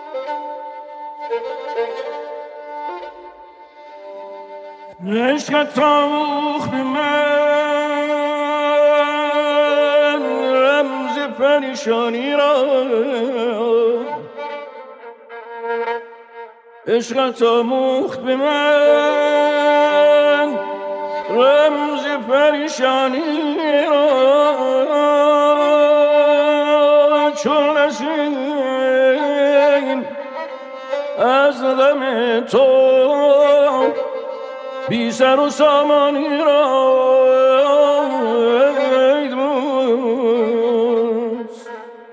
عشقت آموخت به من رمز پریشانی را، عشقت آموخت به من رمز پریشانی را، چون نسیم از غم تو بی سر و سامانی را. ای دوست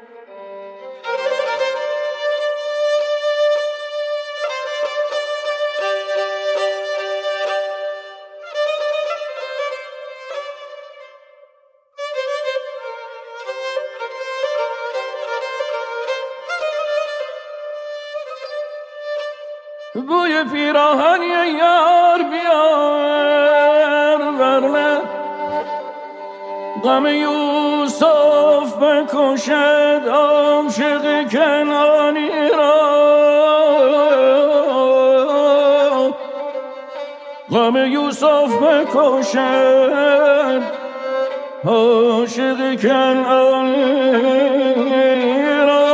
بوی پیراهنی یار بیار، ورنه غم یوسف بکشد عاشق کنعانی را. غم یوسف بکشد عاشق کنعانی را.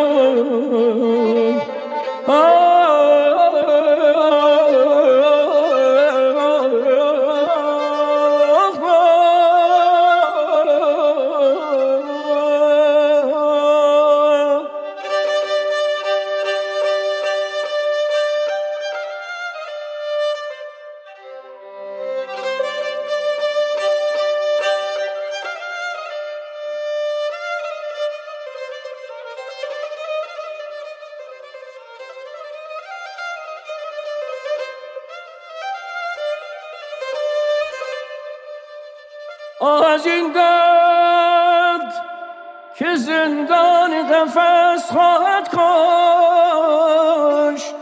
از این درد که زندان قفس خواهد کشت،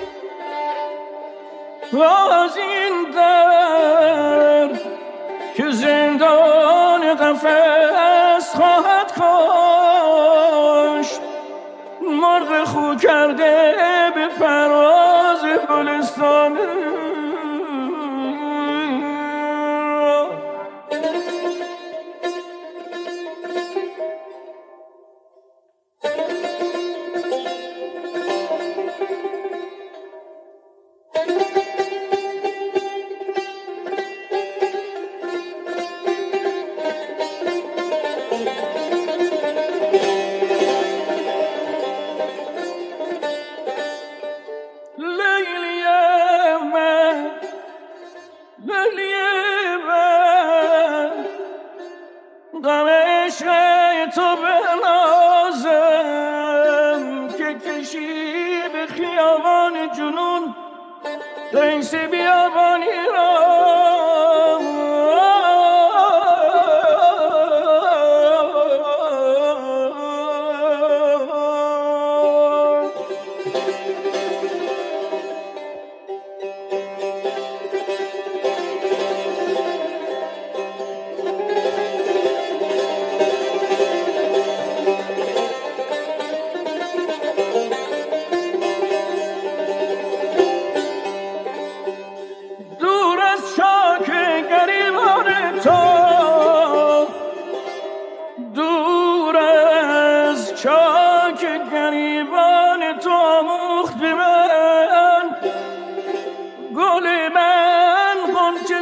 از این درد که زندان قفس خواهد کشت، مرغ خو کرده به پرواز گلستان. غم عشق تو بنازم که کشی به خیابان جنون قیس بیابانی را. چاک گریبان تو آموخت به من گل من غنچه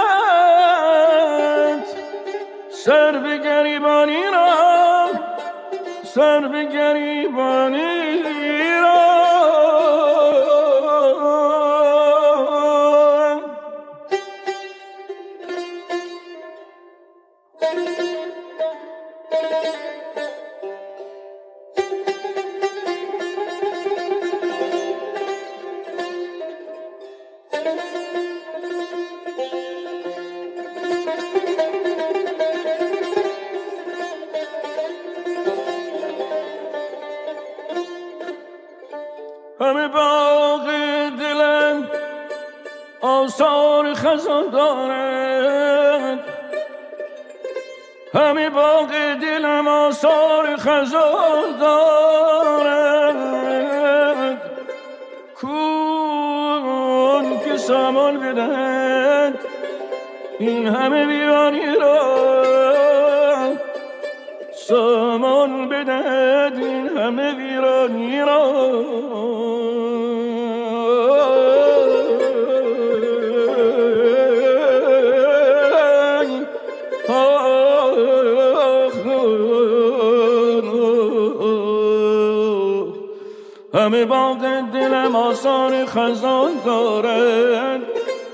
صفت، سر به گریبانی را، سر به گریبانی را. همه باغ دلم آثار خزان دارد، همه باغ دلم آثار خزان دارد. سامان بدهد این همه ویرانی را، سامان بدهد این همه ویرانی را. همه باغ دلم آثار خزان دارد،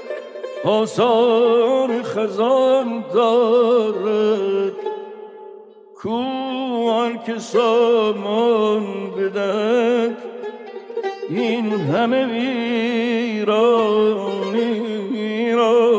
آثار خزان دارد. کو آن که سامان بدهد این همه ویرانی را.